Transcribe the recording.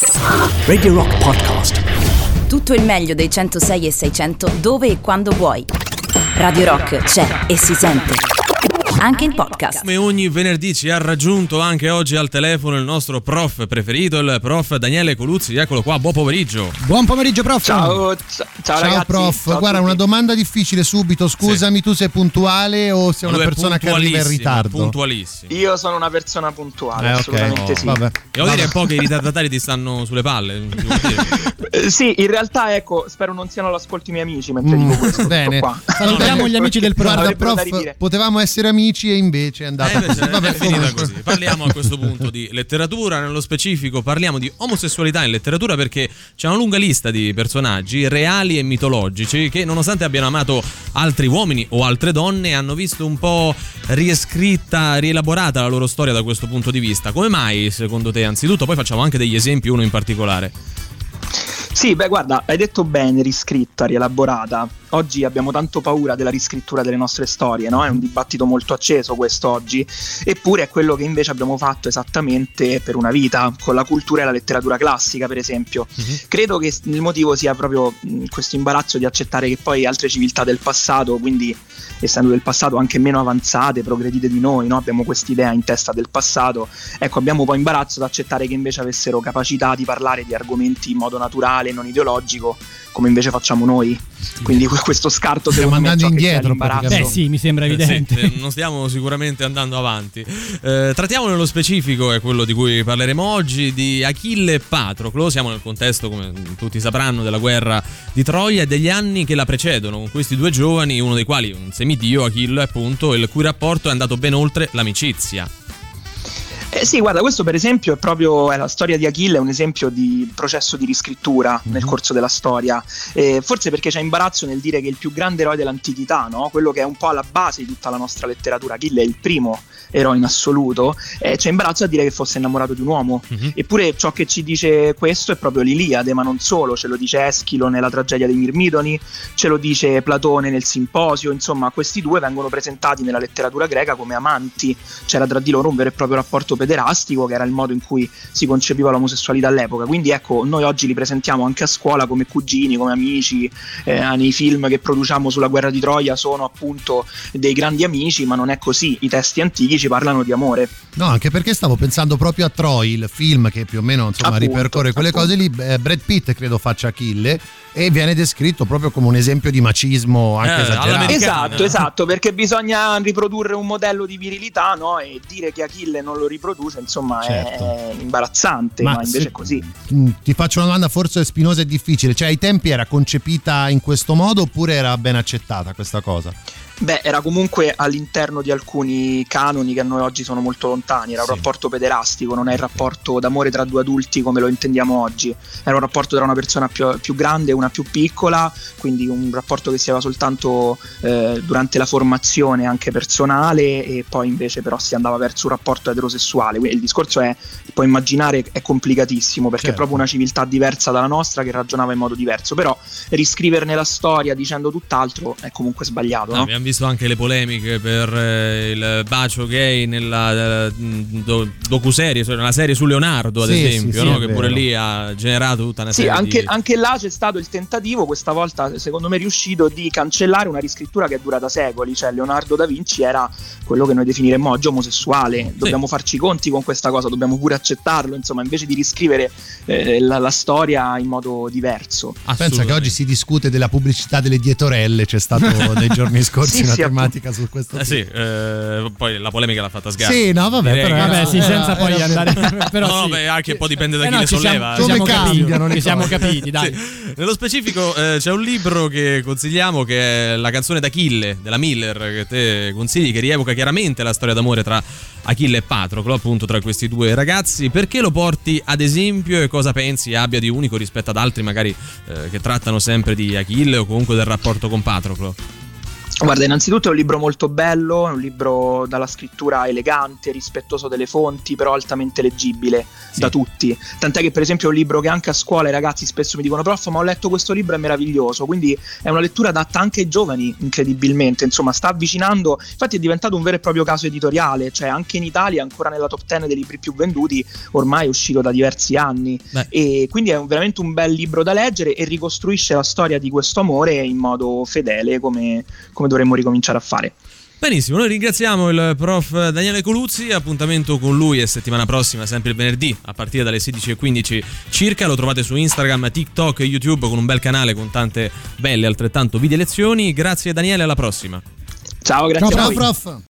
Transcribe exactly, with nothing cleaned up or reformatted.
Radio Rock Podcast. Tutto il meglio dei centosei e seicento dove e quando vuoi. Radio Rock c'è e si sente anche in podcast. Come ogni venerdì ci ha raggiunto anche oggi al telefono il nostro prof preferito, il prof Daniele Coluzzi. Eccolo qua, buon pomeriggio. Buon pomeriggio, prof. Ciao, ciao, ciao ragazzi. Prof. Ciao Guarda, una domanda difficile subito. Scusami, sì. Tu sei puntuale o sei una Lui persona che arriva in ritardo? Puntualissimo. Io sono una persona puntuale, eh, assolutamente okay. sì. Oh, vabbè. Devo dire un po' che i ritardatari ti stanno sulle palle. eh, sì, in realtà ecco, spero non siano all'ascolto i miei amici mentre mm, dico questo. Bene. Qua. Salutiamo gli amici del programma. Guarda, prof, potevamo essere amici e invece è andata eh, così. Vabbè, è finita così. Parliamo a questo punto di letteratura, nello specifico parliamo di omosessualità in letteratura, perché c'è una lunga lista di personaggi reali e mitologici che, nonostante abbiano amato altri uomini o altre donne, hanno visto un po' riescritta, rielaborata la loro storia da questo punto di vista. Come mai, secondo te? Anzitutto, poi facciamo anche degli esempi, uno in particolare. Sì, beh, guarda, hai detto bene, riscritta, rielaborata. Oggi abbiamo tanto paura della riscrittura delle nostre storie, no? È un dibattito molto acceso questo oggi, eppure è quello che invece abbiamo fatto esattamente per una vita, con la cultura e la letteratura classica, per esempio. Uh-huh. Credo che il motivo sia proprio mh, questo imbarazzo di accettare che poi altre civiltà del passato, quindi essendo del passato anche meno avanzate, progredite di noi, no? Abbiamo quest'idea in testa del passato, ecco, abbiamo poi imbarazzo ad accettare che invece avessero capacità di parlare di argomenti in modo naturale, non ideologico, come invece facciamo noi. Quindi questo scarto stiamo secondo andando me indietro. Beh sì, mi sembra evidente. Eh sì, non stiamo sicuramente andando avanti. Eh, trattiamo nello specifico, è quello di cui parleremo oggi, di Achille e Patroclo. Siamo nel contesto, come tutti sapranno, della guerra di Troia e degli anni che la precedono, con questi due giovani, uno dei quali un semidio, Achille appunto, il cui rapporto è andato ben oltre l'amicizia. Eh sì, guarda, questo per esempio è proprio è la storia di Achille, è un esempio di processo di riscrittura mm-hmm. nel corso della storia, eh, forse perché c'è imbarazzo nel dire che il più grande eroe dell'antichità, no? Quello che è un po' alla base di tutta la nostra letteratura, Achille è il primo eroe in assoluto, eh, c'è imbarazzo a dire che fosse innamorato di un uomo, mm-hmm. eppure ciò che ci dice questo è proprio l'Iliade, ma non solo, ce lo dice Eschilo nella tragedia dei Mirmidoni, ce lo dice Platone nel Simposio, insomma questi due vengono presentati nella letteratura greca come amanti, c'era tra di loro un vero e proprio rapporto pederastico, che era il modo in cui si concepiva l'omosessualità all'epoca. Quindi ecco, noi oggi li presentiamo anche a scuola come cugini, come amici, eh, nei film che produciamo sulla guerra di Troia sono appunto dei grandi amici, ma non è così, i testi antichi ci parlano di amore. No, anche perché stavo pensando proprio a Troy, il film che più o meno insomma appunto, ripercorre quelle appunto. cose lì. Brad Pitt credo faccia Achille e viene descritto proprio come un esempio di macismo anche eh, esagerato. Esatto, esatto, perché bisogna riprodurre un modello di virilità, no? E dire che Achille non lo riproduce, insomma, certo. è imbarazzante, ma, ma invece se, è così. Ti faccio una domanda forse spinosa e difficile, cioè ai tempi era concepita in questo modo oppure era ben accettata questa cosa? Beh, era comunque all'interno di alcuni canoni che a noi oggi sono molto lontani, era sì. un rapporto pederastico, non è il rapporto d'amore tra due adulti come lo intendiamo oggi, era un rapporto tra una persona più, più grande e una più piccola, quindi un rapporto che si aveva soltanto eh, durante la formazione anche personale, e poi invece però si andava verso un rapporto eterosessuale. Il discorso è, puoi immaginare, è complicatissimo perché certo. è proprio una civiltà diversa dalla nostra che ragionava in modo diverso, però riscriverne la storia dicendo tutt'altro è comunque sbagliato, no? Abbiamo visto anche le polemiche per eh, il bacio gay nella eh, do, docuserie, cioè nella serie su Leonardo ad sì, esempio, sì, no? sì, Che vero. pure lì ha generato tutta una sì, serie anche, di... anche là c'è stato il tentativo, questa volta secondo me riuscito, di cancellare una riscrittura che è durata secoli, cioè Leonardo da Vinci era quello che noi definiremmo oggi omosessuale, dobbiamo sì. farci i conti con questa cosa, dobbiamo pure accettarlo, insomma, invece di riscrivere eh, la, la storia in modo diverso. Pensa che oggi si discute della pubblicità delle dietorelle, c'è stato nei giorni scorsi sì, una sì, tematica appunto. Su questo eh, sì, eh, poi la polemica l'ha fatta Sgarbi. Sì, no, vabbè, però, vabbè, sì, senza poi era, andare però no, sì. beh, anche un po' dipende da eh chi no, le solleva. Ci siamo, come capiti, cambiano, ci siamo capiti, dai. Sì. Nello specifico eh, c'è un libro che consigliamo, che è La canzone d'Achille della Miller, che te consigli, che rievoca chiaramente la storia d'amore tra Achille e Patroclo, appunto, tra questi due ragazzi. Perché lo porti ad esempio e cosa pensi abbia di unico rispetto ad altri magari eh, che trattano sempre di Achille o comunque del rapporto con Patroclo? Guarda, innanzitutto è un libro molto bello, è un libro dalla scrittura elegante, rispettoso delle fonti, però altamente leggibile sì. da tutti. Tant'è che per esempio è un libro che anche a scuola i ragazzi spesso mi dicono: prof, ma ho letto questo libro, è meraviglioso. Quindi è una lettura adatta anche ai giovani, incredibilmente, insomma sta avvicinando, infatti è diventato un vero e proprio caso editoriale, cioè anche in Italia, ancora nella top dieci dei libri più venduti, ormai è uscito da diversi anni. Beh. E quindi è un, veramente un bel libro da leggere e ricostruisce la storia di questo amore in modo fedele, come, come dovremmo ricominciare a fare. Benissimo, noi ringraziamo il prof Daniele Coluzzi, appuntamento con lui è settimana prossima, sempre il venerdì a partire dalle sedici e quindici circa, lo trovate su Instagram, TikTok e YouTube con un bel canale con tante belle altrettanto video lezioni. Grazie Daniele, alla prossima. Ciao, grazie ciao, a voi. Ciao prof.